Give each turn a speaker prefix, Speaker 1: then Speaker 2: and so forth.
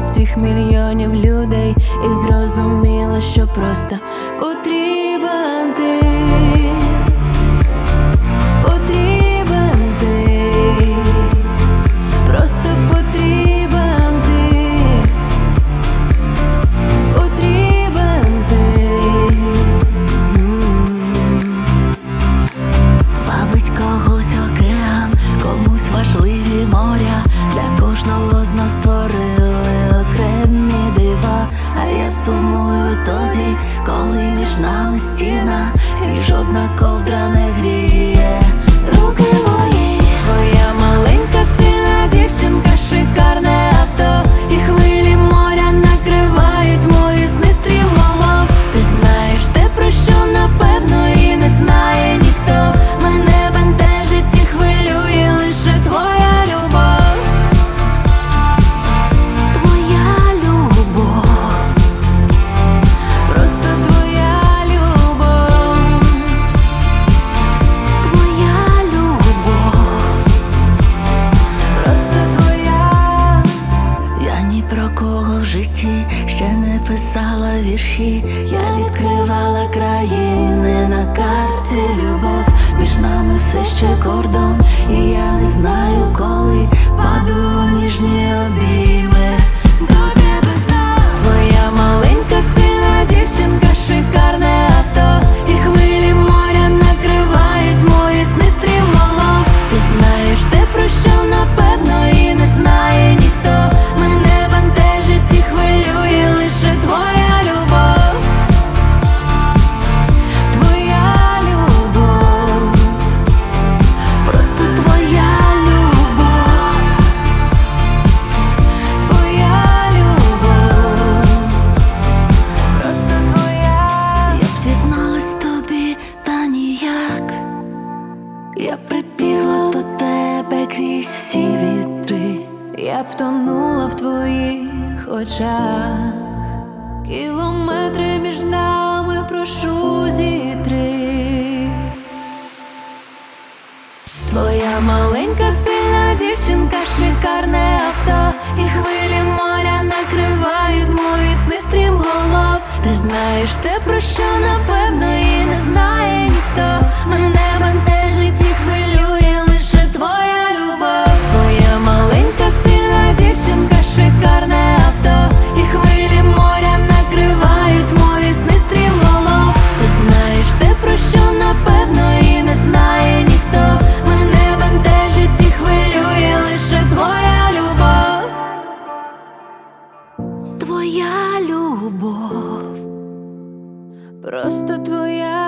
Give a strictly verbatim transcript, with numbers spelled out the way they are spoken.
Speaker 1: усіх мільйонів людей і зрозуміла, що просто потрібен ти. Потрібен ти, просто потрібен ти. Потрібен ти.
Speaker 2: Вабить когось океан, комусь важливі моря. Для кожного з нас створили окремі дива. А я сумую тоді, коли між нами стіна, і жодна ковдра не гріє руки мої.
Speaker 1: Твоя маленька сильна дівчинка, шикарне авто, і хвилі моря накривають мої сни стрімголов. Ти знаєш те, про що напевно і не знає ніхто. Мене бентежить і хвилює лише твоя любов.
Speaker 2: Твоя любов,
Speaker 1: Просто твоя любов.
Speaker 2: твоя любов,
Speaker 1: Просто твоя.
Speaker 2: я ні про кого в житті ще не писала вірші. Я відкривала країни на карті любов. Між нами все ще кордон, і я не знаю, коли паду у ніжні обійми до тебе знов.
Speaker 1: Твоя маленька сильна дівчинка, шикарне авто, і хвилі моря накривають мої сни стрімголов. Ти знаєш те, про що напевно і не знає ніхто. Мене бентежить і хвилює лише твоя любов. Твоя любов.
Speaker 2: Просто твоя любов,
Speaker 1: Твоя любов. Просто твоя.
Speaker 2: я б зізналась тобі, та ніяк. Я прибігла до тебе крізь всі вітри.
Speaker 1: Я б тонула в твоїх очах. Кілометри між нами, прошу, зітри. Твоя маленька сильна дівчинка, шикарне авто, і хвилі моря накривають мої сни стрімголов. Ти знаєш те, про що напевно і не знає ніхто. Мене бентежить і хвилює лише твоя любов. Твоя маленька сильна дівчинка, шикарне авто, і хвилі моря накривають мої сни стрімголов. Ти знаєш те, про що напевно і не знає ніхто. Мене бентежить і хвилює лише твоя любов.
Speaker 2: Твоя любов,
Speaker 1: Просто твоя